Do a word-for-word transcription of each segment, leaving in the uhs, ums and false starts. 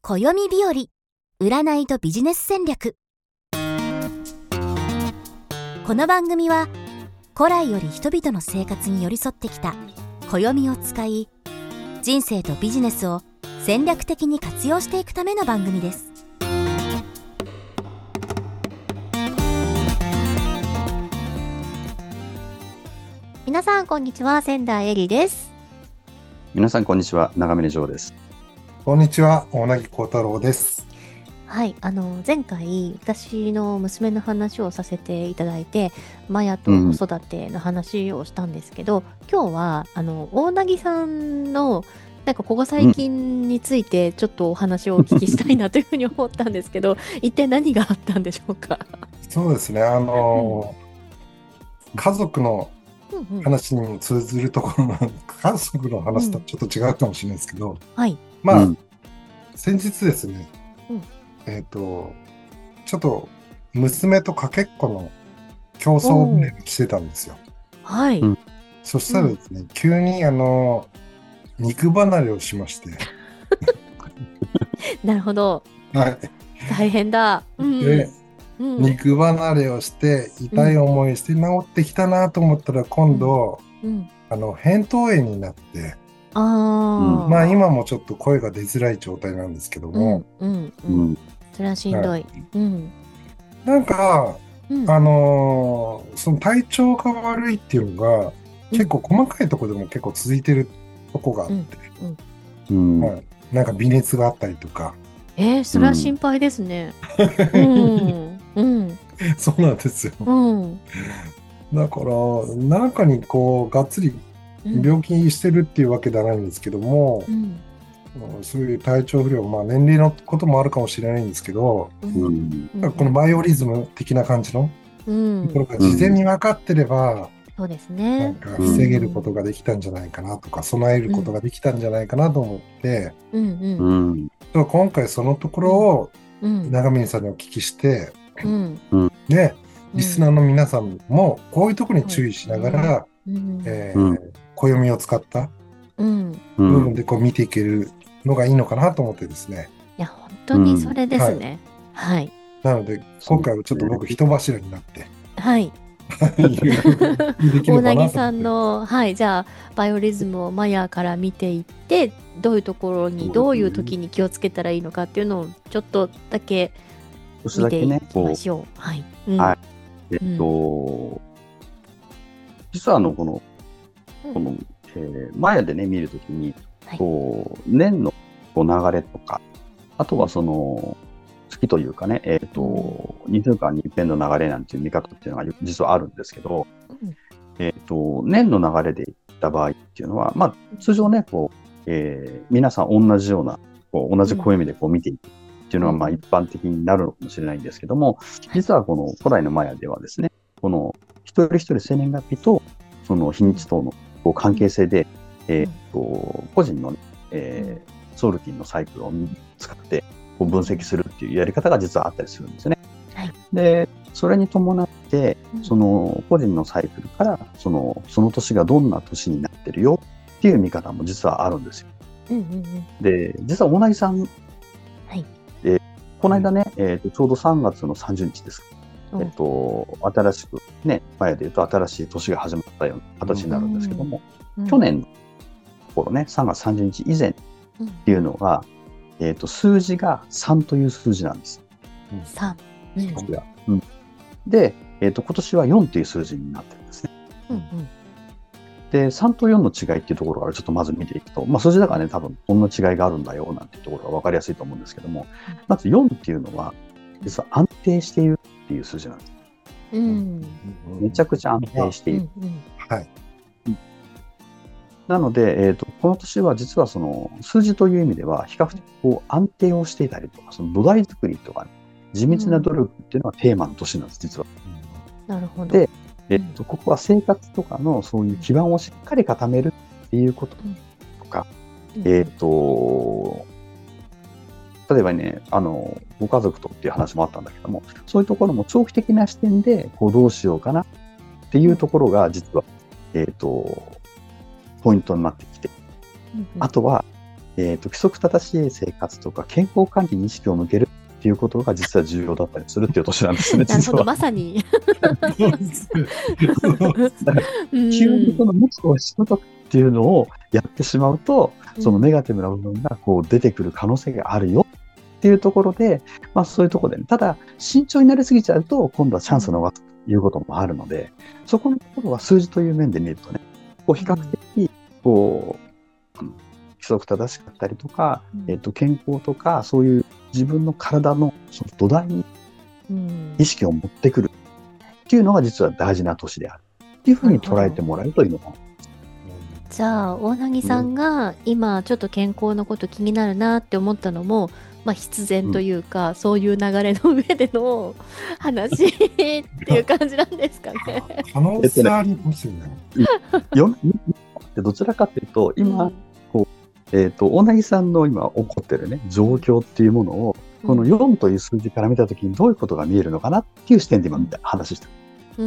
暦日和、占いとビジネス戦略。この番組は古来より人々の生活に寄り添ってきた暦を使い、人生とビジネスを戦略的に活用していくための番組です。 皆さんこんにちは、仙台えりです。 皆さんこんにちは、長峰城です。 こんにちは、大柳幸太郎です。 はい、あの前回私の娘の話をさせていただいて、マヤと子育ての話をしたんですけど、うん、今日はあの大柳さんのなんかここ最近についてちょっとお話をお聞きしたいなというふうに思ったんですけど、一体何があったんでしょうか。 そうですね、あの、うん、家族の話に通ずるところの、うん、家族の話とはちょっと違うかもしれないですけど、うん、 はいまあ、 うん、 先日ですね、うん、えっと、ちょっと娘とかけっこの競争をしてたんですよ。 はい。 そしたらですね、うん、急にあの、肉離れをしまして。 なるほど。 はい。 大変だ。 うん、で、うん、肉離れをして痛い思いして治ってきたなと思ったら今度、うんうん、あの、扁桃炎になって、 あまあ今もちょっと声が出づらい状態なんですけども、 うんうんうん、それはしんどい、はい、うん、 なんか、うん、あのー、その体調が悪いっていうのが、うん、結構細かいところでも結構続いてるとこがあって、うんうんはい、なんか微熱があったりとか。 えー、それは心配ですね。うんうん、 そうなんですよ。うん、だから中にこうがっつり病気してるっていうわけではないんですけども、うんそういう体調不良、まあ年齢のこともあるかもしれないんですけど、うん、このバイオリズム的な感じのところが事前に分かってれば、 そうですね。 なんか防げることができたんじゃないかなとか、備えることができたんじゃないかなと思って、うんうん、今回そのところを長峰さんにお聞きして、うん、で、リスナーの皆さんもこういうところに注意しながら、うんえー、暦を使った部分でこう見ていけるのがいいのかなと思ってですね。 いや本当にそれですね。うん、はい。はい、 なので今回はちょっと僕人柱になって、 はい。大柳さんのはいじゃあバイオリズムをマヤから見ていってどういうところにどういう時に気をつけたらいいのかっていうのをちょっとだけ見ていきましょう。ね、はい。 うん、はい。えっと、うん、実はあのこのこの、えー、マヤでね見るときに、はい、こう年のこう流れとかあとはその月というかね、えっとにしゅうかんに一遍の流れなんていう見方っていうのが実はあるんですけど、うん、えっと年の流れでいった場合っていうのは、まあ通常ねこう、えー、皆さん同じようなこう同じ暦でこう見ていくっていうのがまあ一般的になるのかもしれないんですけども、実はこの古代のマヤではですね、この一人一人生年月日とその日にちとのこう関係性で、えー、と個人の、ねえー、ソウルティンのサイクルを使ってこう分析するっていうやり方が実はあったりするんですよね。はい、でそれに伴ってその個人のサイクルからそのその年がどんな年になってるよっていう見方も実はあるんですよ。うんうんうん、で実は大柳さん、はいえー、この間ね、えー、とちょうどさんがつのさんじゅうにちです。えっと、新しくね、マヤで言うと新しい年が始まったような形になるんですけども、うんうん、去年の頃ね、さんがつさんじゅうにち以前っていうのが、うんえっと、数字がさんという数字なんです。 さん。 うん、で、えっと、今年はよんという数字になってるんですね。うんうん、で、さんとよんの違いっていうところからちょっとまず見ていくと、まあ数字だからね、多分こんな違いがあるんだよなんていうところが分かりやすいと思うんですけども、まずよんっていうのは、実は安定しているっていう数字なんです。うん、めちゃくちゃ安定している。うんうんはい、なので、えーと、この年は実はその数字という意味では比較的こう安定をしていたりとか、その土台作りとか、ね、地道な努力っていうのがテーマの年なんです、実は。 なるほど。 で、えーと、ここは生活とかのそういう基盤をしっかり固めるっていうこととか、うん、えーと、例えばね、あの、ご家族とっていう話もあったんだけども、そういうところも長期的な視点で、こう、どうしようかなっていうところが、実は、えっと、ポイントになってきて、うんうん、あとは、 えっと、規則正しい生活とか健康管理に意識を向けるっていうことが実は重要だったりするっていう年なんですね、 なるほど、まさに。 急にそのもっと仕事っていうのをやってしまうと、そのネガティブな部分がこう出てくる可能性があるよっていうところで、まあそういうところでね、ただ慎重になりすぎちゃうと今度はチャンスを逃すということもあるので、そこのところは数字という面で見るとね、こう比較的こう規則正しかったりとか、えっと健康とかそういう自分の体のその土台に意識を持ってくるっていうのが実は大事な年であるっていうふうに捉えてもらえるといいのかな。 じゃあ大凪さんが今ちょっと健康のこと気になるなって思ったのも、まあ、必然というか、うん、そういう流れの上での話っていう感じなんですかね。 可能性ありますよね。 よってどちらかというと今、うん、こうえー、と大凪さんの今起こってるね状況っていうものを、うん、このよんという数字から見たときにどういうことが見えるのかなっていう視点で今見た話した。うん、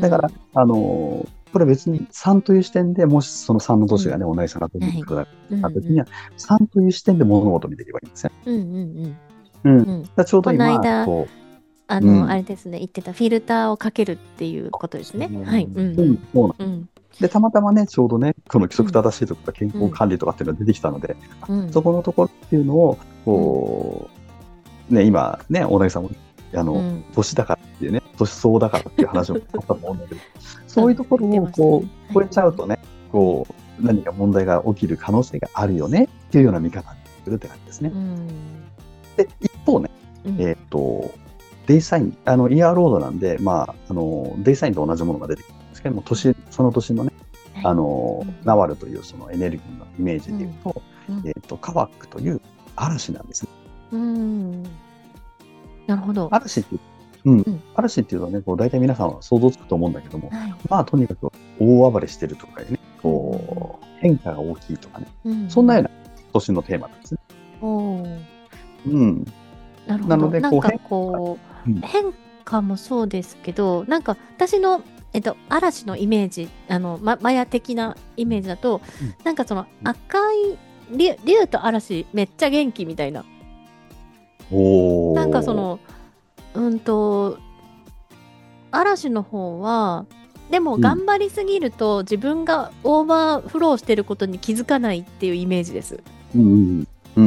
だからあのーこれ別にさんという視点で、もしそのさんの年がね、うん、同じさんが出てくるときには、さんという視点で物事を見ていけばいいんですね。うんうんうん。うん。だちょうど今、 この間、こうあの、うん、あれですね、言ってたフィルターをかけるっていうことですね。はい。うん。 うん、そうなん、うん、で、たまたまね、ちょうどね、この規則正しいとか健康管理とかっていうのが出てきたので、うん、そこのところっていうのを、こう、ね、今ね、大凪さんも、あの、うん、年だからっていうね、年相だからっていう話もあったと思うんだけど、そういうところをこう超えちゃうとね、こう何か問題が起きる可能性があるよねっていうような見方にするって感じですね。うん、で一方ね、うん、えっ、ー、とデイサインあのイヤーロードなんで、まああのデイサインと同じものが出てくるんですけども、年その年のね、あの、うん、ナワルというそのエネルギーのイメージでいうと、うん、えっ、ー、とカワックという嵐なんですね。うん、 なるほど。 嵐ってうんうん、嵐っていうのはね、こう大体皆さんは想像つくと思うんだけども、はい、まあとにかく大暴れしてるとかね、こう、うん、変化が大きいとかね、うん、そんなような年のテーマなんですね。おー、 うん、なるほど。なのでこうなんかこう、うん、変化もそうですけど、なんか私のえっと嵐のイメージ、あのまマヤ的なイメージだと、うん、なんかその赤い竜、竜と嵐めっちゃ元気みたいな。おー。なんかそのうんと嵐の方はでも頑張りすぎると、うん、自分がオーバーフローしてることに気づかないっていうイメージです。うんうん、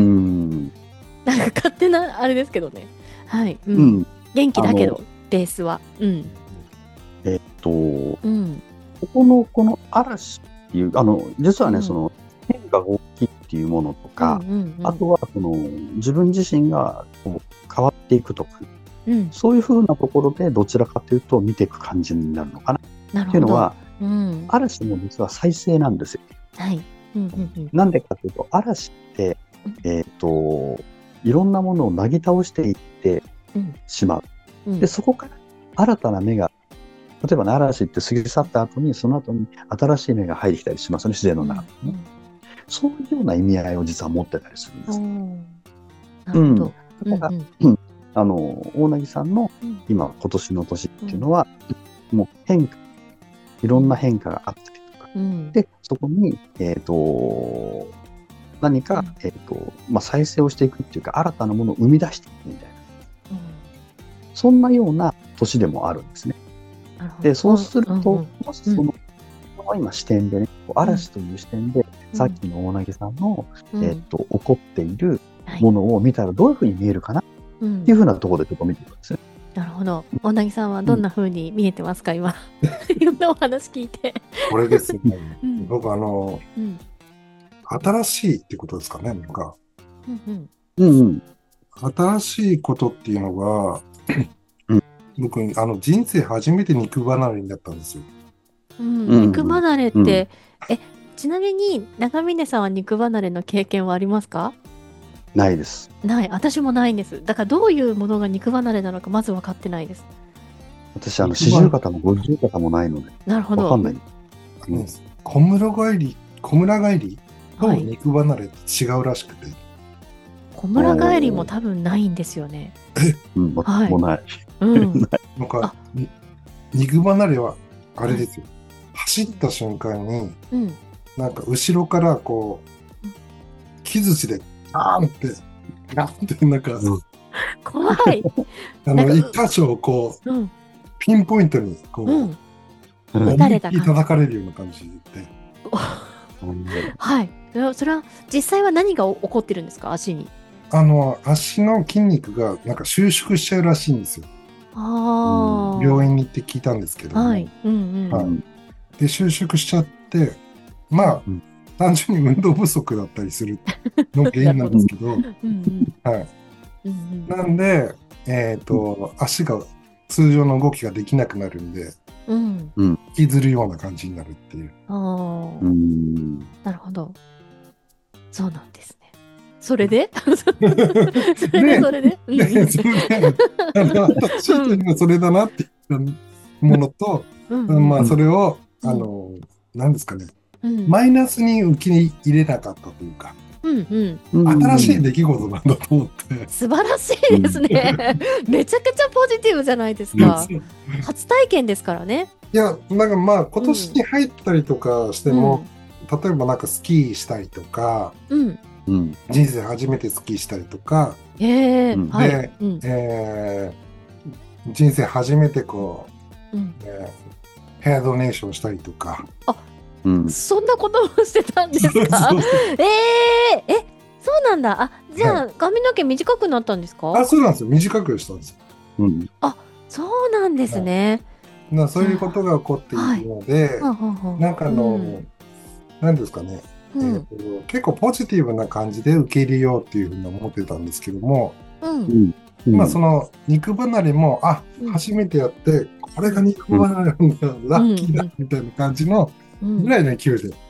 なんか勝手なあれですけどね。はい、うんうん、元気だけどベースは、うん、 えっと、うん、ここのこの嵐っていうあの実はね、うん、その変化が大きいっていうものとか、うんうんうん、あとはその自分自身がこう変わっていくとか。うん、そういう風なところでどちらかというと見ていく感じになるのかなっていうのは、うん、嵐も実は再生なんですよ。はい。うんうんうん、なんでかというと嵐って、えーと、いろんなものをなぎ倒していってしまう。うんうん、でそこから新たな芽が例えば、ね、嵐って過ぎ去った後にその後に新しい芽が入ってきたりしますね、自然の中で、ね、うんうん、そういうような意味合いを実は持ってたりするんです。なるほど。うん、だから、うんうんあの大凪さんの今、うん、今年の年っていうのは、うん、もう変化いろんな変化があったりとか、うん、でそこに、えー、と何か、うんえーとまあ、再生をしていくっていうか新たなものを生み出していくみたいな、うん、そんなような年でもあるんですね。でそうすると、うんうん、もしその、うん、今視点でね嵐という視点で、うん、さっきの大凪さんの、うんえー、と起こっているものを見たらどういうふうに見えるかな、はいっていうふうなところでちょっと見ていくんですね。 なるほど。大凪さんはどんなふうに見えてますか、うん、今。いろんなお話聞いて。 これですね。うん、僕あの、うん、新しいってことですかね。なんか、うんうんうん、新しいことっていうのが、うん、僕あの人生初めて肉離れになったんですよ。 うん、肉離れって、うん、えちなみに長峰さんは肉離れの経験はありますか？ ないです。 ない。私もないんです。だからどういうものが肉離れなのかまず分かってないです。 私あの四十肩も五十肩もないので。 なるほど。 分かんない。 うん、小村帰り小村帰りと肉離れって違うらしくて。はい、 小村帰りも多分ないんですよね。 え、うん、はい、もない。 うん。 なんか肉離れはあれですよ。走った瞬間に、うん、なんか後ろからこう。 木槌で、ガーンって、ガーンって、なんか、 怖い。 あの、一箇所をこう、うん、ピンポイントに、こう、うん、思いっきり叩かれるような感じで。 はい。それは、実際は何が起こってるんですか、足に。 あの、足の筋肉が、なんか収縮しちゃうらしいんですよ。ああ。病院に行って聞いたんですけども。はい。うんうん。はい。で、収縮しちゃって、まあ、うん、単純に運動不足だったりするの原因なんですけど、うんうん、はい。うんうん、なんで、えっと、足が通常の動きができなくなるんで、うん、引きずるような感じになるっていう。ああ、 うん、なるほど。そうなんですね。それでそれでそれでそれで私というのはそれだなっていうものと、うんうん、まあそれを、うん、あの、何ですかね、うん、マイナスに受け入れなかったというか、うんうん、新しい出来事なんだと思って。 素晴らしいですね。めちゃくちゃポジティブじゃないですか。初体験ですからね。 いや、なんかまあ今年に入ったりとかしても、うん、例えばなんかスキーしたりとか、うんうん、人生初めてスキーしたりとか、えー、で、はいうん、えー、人生初めてこう、うんえー、ヘアドネーションしたりとか。 あ、うん、そんなことをしてたんですか？そうそうそうえー、え、そうなんだ。あ、じゃあ、はい、髪の毛短くなったんですか？ あ、そうなんですよ。短くしたんですよ。 うん、あ、そうなんですね。 はい、なそういうことが起こっているので、はい、なんかあの、うん、なんですかね。うんえー、と結構ポジティブな感じで受け入れようっていうふうに思ってたんですけども、うんうん、まあその肉離れもあ、うん、初めてやってこれが肉離れなんだ、うん、ラッキーだみたいな感じのぐらいの勢いで、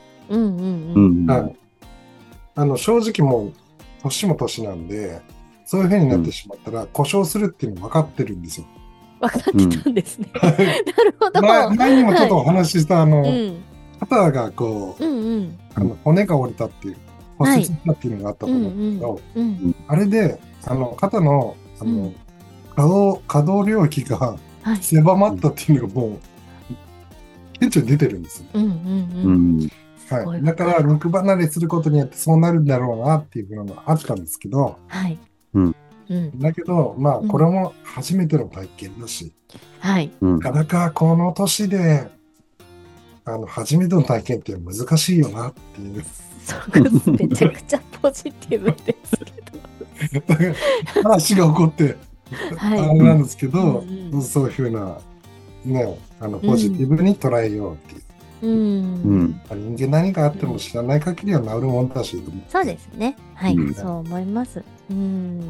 あの正直もう年も年なんでそういうふうになってしまったら、うん、故障するっていうの分かってるんですよ。 分かってたんですね。うん、なるほど。 前, 前にもちょっとお話しした、はい、あの、うん肩がこう、うんうん、あの骨が折れたっていう骨折したっていうのがあったと思うんですけど、はいうんうん、あれであの肩の、あの、うん、可動可動領域が狭まったっていうのがもう顕著に出てるんですよ、うんうんうんはい、だから肉離れすることによってそうなるんだろうなっていうのがあったんですけど、はいうん、だけどまあこれも初めての体験だし、はい、なかなかこの年であの初めての体験って難しいよなっていう。 そうめちゃくちゃポジティブですけど。 話が起こって、はい、あれなんですけど、うんうん、そういうふうな、ね、あのポジティブに捉えようっていう。うん、人間何かあっても知らない限りは治るもんだし、うん、 そうですね。はい、うん、そう思います。うん、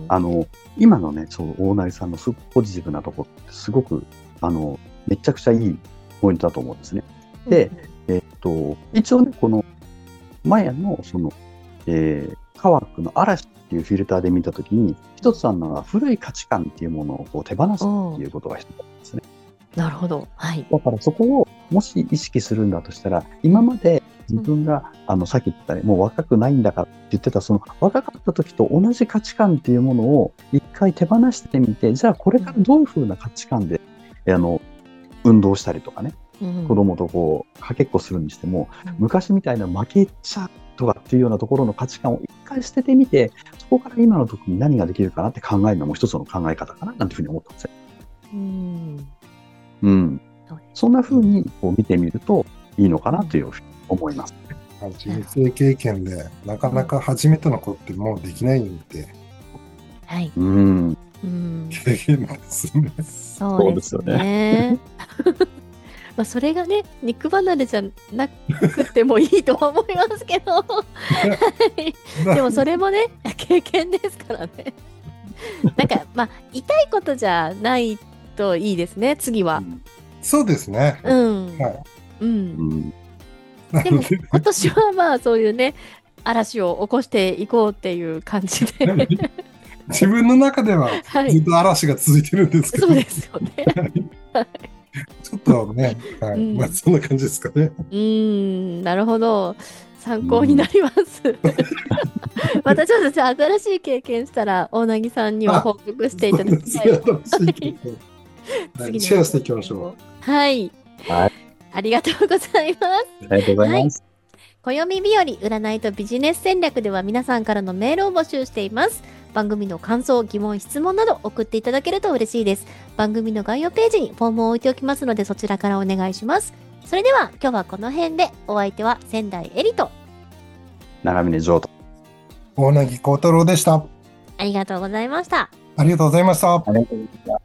あの今のね、そう大成さんのすごくポジティブなところってすごくあのめちゃくちゃいいポイントだと思うんですね。で、えっと、一応ね、この、マヤの、その、えー、科学の嵐っていうフィルターで見たときに、一つあるのが古い価値観っていうものをこう手放すっていうことが一つなんですね。 なるほど。はい。 だからそこを、もし意識するんだとしたら、今まで自分が、うん、あの、さっき言ったね、もう若くないんだからって言ってた、その、若かった時と同じ価値観っていうものを一回手放してみて、じゃあこれからどういうふうな価値観で、あの、運動したりとかね、うん、子供とこうかけっこするにしても、うん、昔みたいな負けちゃうとかっていうようなところの価値観を一回捨ててみて、そこから今の時に何ができるかなって考えるのも一つの考え方かななんていうふうに思ったんですよ。うん、うん、そんなふうにこう見てみるといいのかなというふうに思います。 人生経験でなかなか初めての子ってもうできないんで、 はい、 うん、経験ですね。 そうですよね。まあそれがね、肉離れじゃなくてもいいとは思いますけどでもそれもね、経験ですからねなんかまあ痛いことじゃないといいですね、次は。うん、 そうですね。うん。はい。 うん。でも今年はまあそういうね、嵐を起こしていこうっていう感じで自分の中ではずっと嵐が続いてるんですけど、 はい、そうですよねちょっとね、はい、うん、まあそんな感じですかね。 うーん、なるほど。参考になります。うん、またちょっとじゃあ新しい経験したら大凪さんには報告していただきたい。 はい、シェアしていきましょう。 はい。はい。ありがとうございます。 ありがとうございます。はい、 暦日和占いとビジネス戦略では皆さんからのメールを募集しています。番組の感想、疑問、質問など送っていただけると嬉しいです。番組の概要ページにフォームを置いておきますので、そちらからお願いします。それでは今日はこの辺で、お相手は仙台エリと長峰譲と大凪幸太郎でした。 ありがとうございました。 ありがとうございました。 ありがとうございました。